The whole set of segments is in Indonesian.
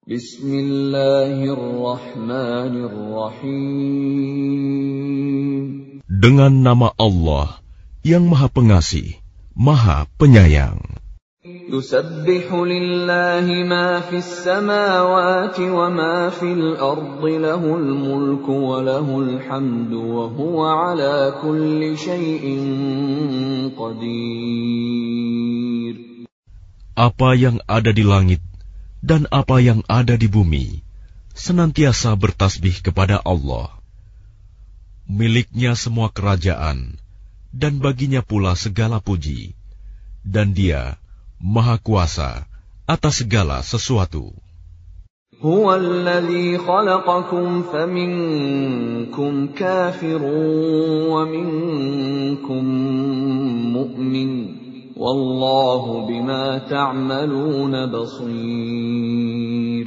Bismillahirrahmanirrahim. Dengan nama Allah yang Maha Pengasih, Maha Penyayang. Yusabbihu lillahi ma fis samawati wa ma fil ardi lahul mulku wa lahul hamdu wa huwa ala kulli syai'in qadir. Apa yang ada di langit dan apa yang ada di bumi senantiasa bertasbih kepada Allah. Miliknya semua kerajaan dan baginya pula segala puji, dan Dia Maha Kuasa atas segala sesuatu. Huwa alladhi khalaqakum faminkum kafirun wa minkum mu'min. Wallahu bima ta'maluna basir.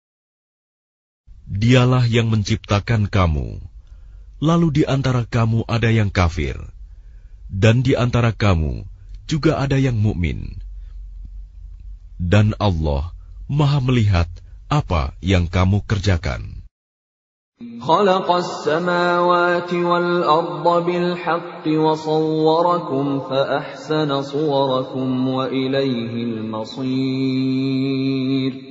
Dialah yang menciptakan kamu, lalu di antara kamu ada yang kafir, dan di antara kamu juga ada yang mukmin. Dan Allah Maha melihat apa yang kamu kerjakan. Khalaqas samawati wal arda bil haqqi wa sawwarakum fa ahsana suwarakum wa ilaihil masir.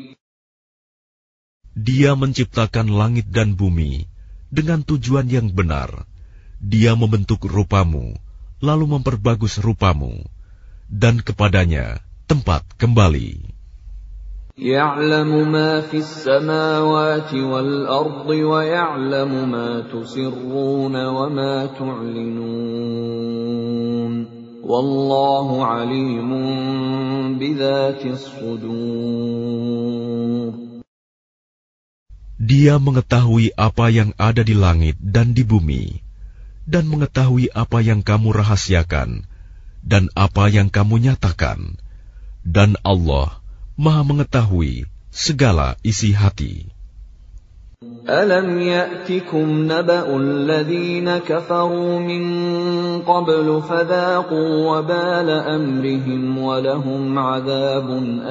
Dia menciptakan langit dan bumi dengan tujuan yang benar. Dia membentuk rupamu, lalu memperbagus rupamu, dan kepadanya tempat kembali. Ya'lamu ma fis samawati wal ardi wa ya'lamu ma tusirruna wa ma tu'linun. Wallahu alimun bidzatis sudur. Dia mengetahui apa yang ada di langit dan di bumi, dan mengetahui apa yang kamu rahasiakan dan apa yang kamu nyatakan. Dan Allah Maha mengetahui segala isi hati. Alam ya'tikum naba'ul ladzina kafaru min qablu fadhaqu wabala amrihim wa lahum 'adzabun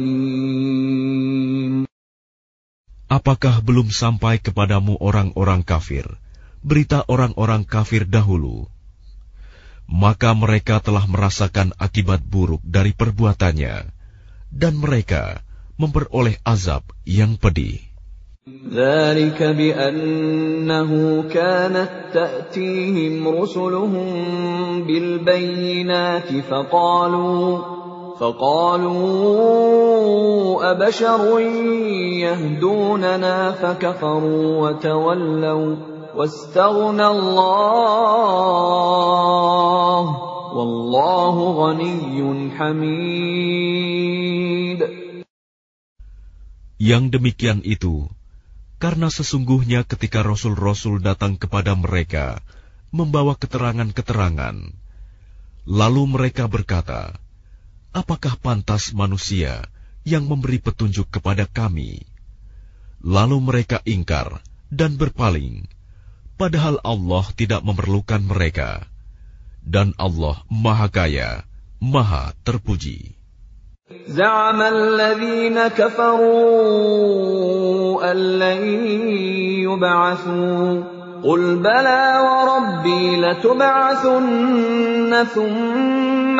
alim. Apakah belum sampai kepadamu orang-orang kafir, berita orang-orang kafir dahulu? Maka mereka telah merasakan akibat buruk dari perbuatannya, dan mereka memperoleh azab yang pedih. ذَلِكَ بِأَنَّهُ كَانَتْ تَأْتِيهِمْ رُسُلُهُم بِالْبَيِّنَاتِ فَقَالُوا أَبَشَرٌ يَهْدُونَنَا فَكَفَرُوا وَتَوَلَّوْا وَاسْتَغْنَى اللَّهُ وَاللَّهُ غَنِيٌّ حَمِيدٌ. Yang demikian itu karena sesungguhnya ketika rasul-rasul datang kepada mereka membawa keterangan-keterangan, lalu mereka berkata, apakah pantas manusia yang memberi petunjuk kepada kami? Lalu mereka ingkar dan berpaling, padahal Allah tidak memerlukan mereka, dan Allah Maha Kaya, Maha Terpuji. زعم الذين كفروا أن لن يبعثوا قل بلى وربي لتبعثن ثم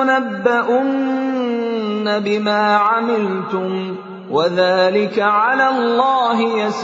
لتنبؤن بما عملتم وذلك على الله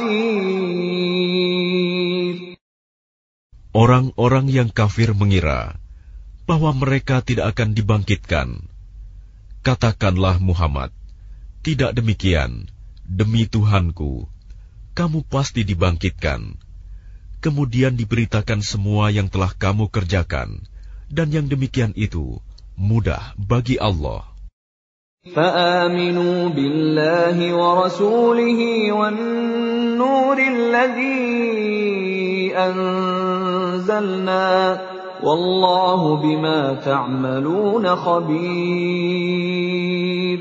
يسير. Orang-orang yang kafir mengira bahwa mereka tidak akan dibangkitkan. Katakanlah Muhammad, tidak demikian, demi Tuhanku, kamu pasti dibangkitkan. Kemudian diberitakan semua yang telah kamu kerjakan, dan yang demikian itu mudah bagi Allah. فآمنوا بالله ورسوله والنور الذي أنزلنا والله بما تعملون خبير.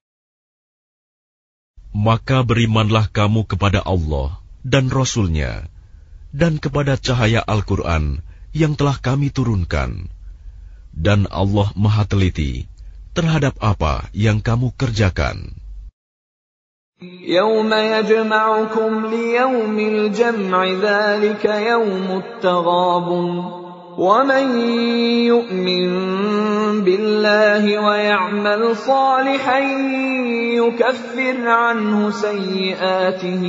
Maka berimanlah kamu kepada Allah dan Rasul-Nya, dan kepada cahaya Al-Quran yang telah kami turunkan. Dan Allah Maha Teliti terhadap apa yang kamu kerjakan. يَوْمَ يَجْمَعُكُمْ لِيَوْمِ الْجَمْعِ ذَلِكَ يَوْمُ التَّغَابُنِ وَمَن يُؤْمِن بِاللَّهِ وَيَعْمَلْ صَالِحًا يُكَفِّرْ عَنْهُ سَيِّئَاتِهِ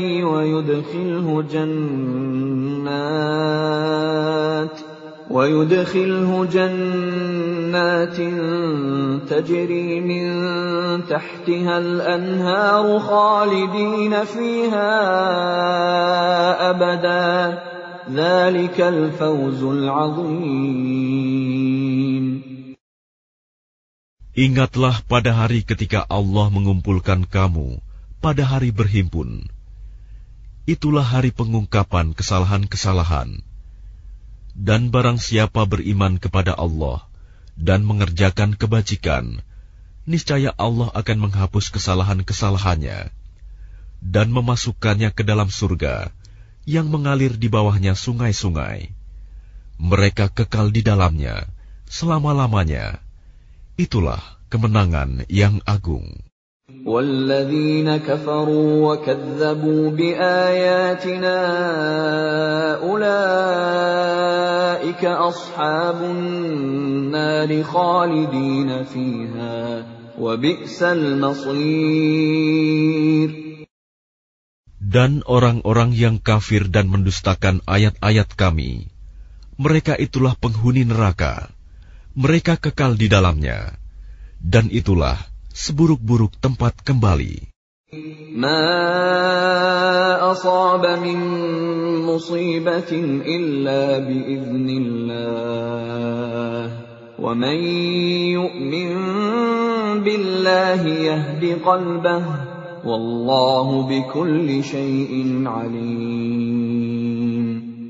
ويدخله جنات تجري من تحتها الأنهار خالدين فيها أبدا ذلك الفوز العظيم. Ingatlah pada hari ketika Allah mengumpulkan kamu pada hari berhimpun. Itulah hari pengungkapan kesalahan-kesalahan. Dan barang siapa beriman kepada Allah dan mengerjakan kebajikan, niscaya Allah akan menghapus kesalahan-kesalahannya dan memasukkannya ke dalam surga yang mengalir di bawahnya sungai-sungai. Mereka kekal di dalamnya selama-lamanya. Itulah kemenangan yang agung. وَالَّذِينَ كَفَرُوا وَكَذَّبُوا بِآيَاتِنَا أُولَئِكَ أَصْحَابُ النَّارِ خَالِدِينَ فِيهَا وَبِئْسَ الْمَصِيرُ. Dan orang-orang yang kafir dan mendustakan ayat-ayat Kami, mereka itulah penghuni neraka. Mereka kekal di dalamnya, dan itulah seburuk-buruk tempat kembali. ما أصاب من مصيبة إلا بإذن الله ومن يؤمن بالله يهد قلبه والله بكل شيء عليم.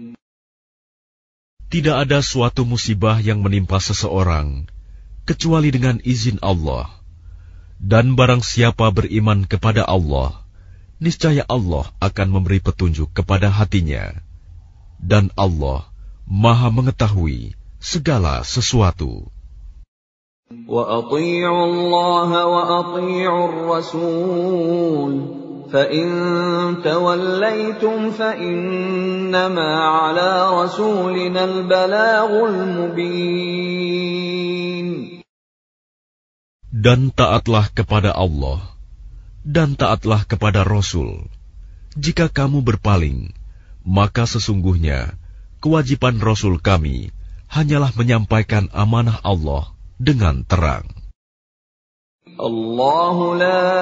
Tidak ada suatu musibah yang menimpa seseorang kecuali dengan izin Allah. Dan barang siapa beriman kepada Allah, niscaya Allah akan memberi petunjuk kepada hatinya. Dan Allah Maha mengetahui segala sesuatu. وَأَطِيعُوا اللَّهَ وَأَطِيعُوا الرَّسُولَ فَإِن تَوَلَّيْتُمْ فَإِنَّمَا عَلَى رَسُولِنَا الْبَلَاغُ الْمُبِينُ. Dan taatlah kepada Allah, dan taatlah kepada Rasul. Jika kamu berpaling, maka sesungguhnya kewajiban Rasul kami hanyalah menyampaikan amanah Allah dengan terang. Allahu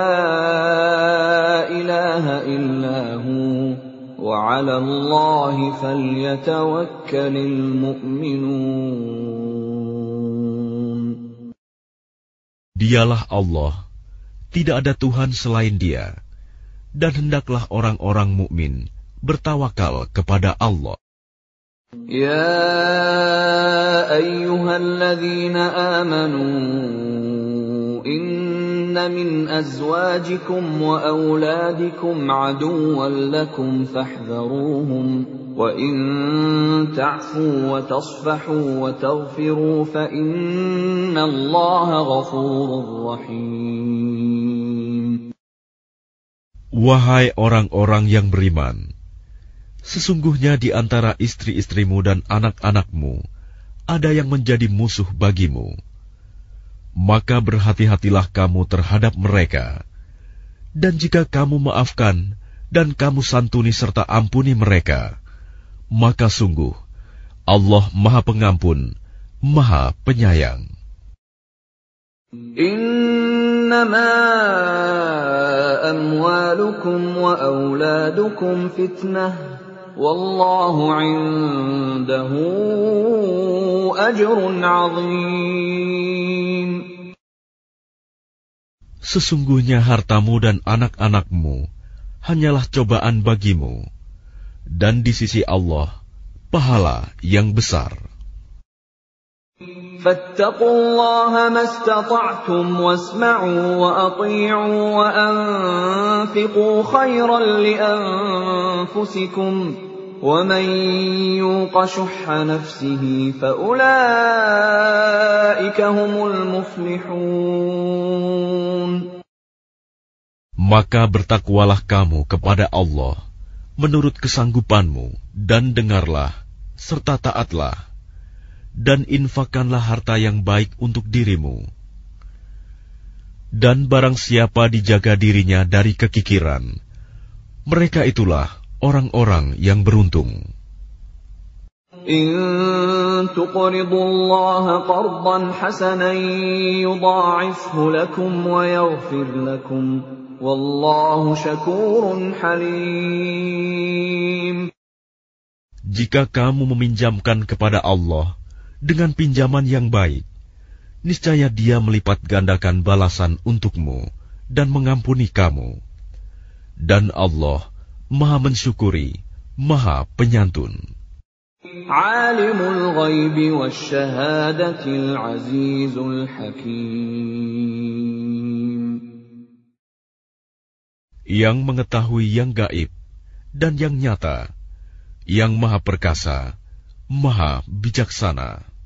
la ilaha illahu wa 'ala Allahi falyatawakkalul mu'minun. Dialah Allah, tidak ada Tuhan selain Dia, dan hendaklah orang-orang mukmin bertawakal kepada Allah. Ya ayyuhalladzina amanu inna min azwajikum wa auladikum aduwwan lakum fahdharuhum wa in ta'fu wa tasfahu wa taghfiru fa innallaha ghafurur rahim. Wahai orang-orang yang beriman, sesungguhnya di antara istri-istrimu dan anak-anakmu ada yang menjadi musuh bagimu. Maka berhati-hatilah kamu terhadap mereka. Dan jika kamu maafkan dan kamu santuni serta ampuni mereka, maka sungguh Allah Maha Pengampun, Maha Penyayang. Innama amwalukum wa auladukum fitnah wallahu 'indahu ajrun 'azim. Sesungguhnya hartamu dan anak-anakmu hanyalah cobaan bagimu, dan di sisi Allah pahala yang besar. Fattaqullaha mastata'tum wasma'u wa ati'u wa anfiqu khairan li anfusikum wa man yuqa shuhha nafsihi fa ulaika humul muflihun. Maka bertakwalah kamu kepada Allah menurut kesanggupanmu, dan dengarlah, serta taatlah, dan infakkanlah harta yang baik untuk dirimu. Dan barang siapa dijaga dirinya dari kekikiran, mereka itulah orang-orang yang beruntung. إن تقرضوا الله قرضا حسنا يضاعفه لكم ويغفر لكم والله شكور حليم. Jika kamu meminjamkan kepada Allah dengan pinjaman yang baik, niscaya Dia melipat gandakan balasan untukmu dan mengampuni kamu. Dan Allah Maha mensyukuri, Maha penyantun. Alimul ghaibi wasyahadatil azizul hakim. Yang mengetahui yang gaib dan yang nyata, yang Maha perkasa, Maha bijaksana.